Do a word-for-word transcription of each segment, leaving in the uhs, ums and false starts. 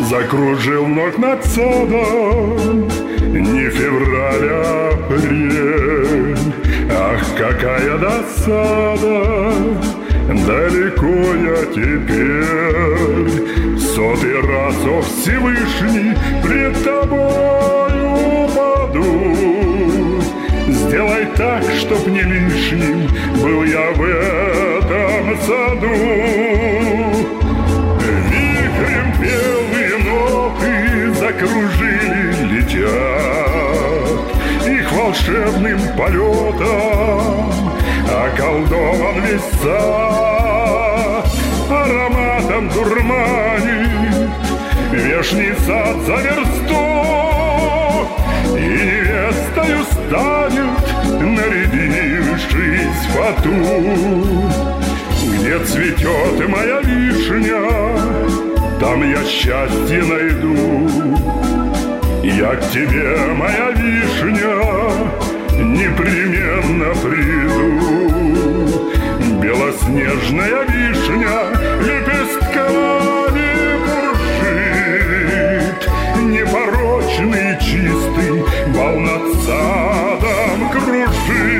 Закружил ног над садом не февраль, а апрель. Ах, какая досада, далеко я теперь. Сотый раз, о Всевышний, пред тобою упаду. Сделай так, чтоб не лишним был я в этом саду. Вихрем белые ноты закружили, летят, их волшебным полетом околдован весь сад. Ароматом дурманит вешний сад за версту, и невестою станет, нарядившись в фату. Где цветет моя вишня, там я счастье найду. Я к тебе, моя вишня, непременно приду. Белоснежная вишня лепестками пуршит, непорочный и чистый бал над садом кружит.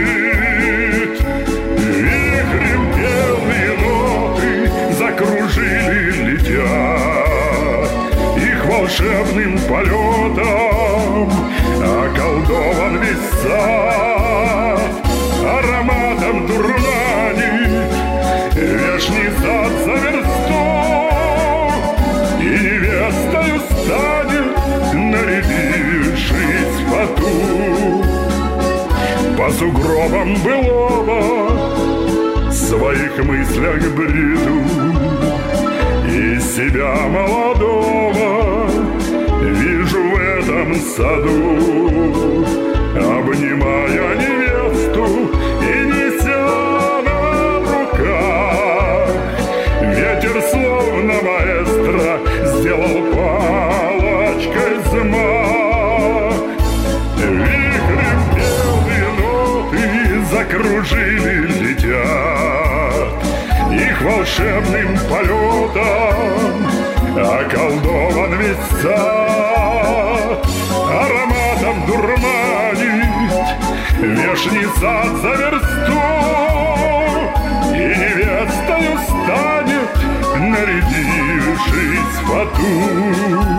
Вихрем белые ноты закружили, летят, их волшебным полетом околдован весь сад. Ароматом дурманит вешний сад за версту, и невестою станет, нарядившись в фату. По сугробам былого в своих мыслях бреду, и себя молодого вижу в этом саду, обнимая невесту и неся на руках. Ветер словно маэстро сделал палочкой взмах. Вихрем белые ноты закружили, летят, их волшебным полетом околдован весь сад. Ароматом дурманит вешний сад за версту, и невестою станет, нарядившись в фату.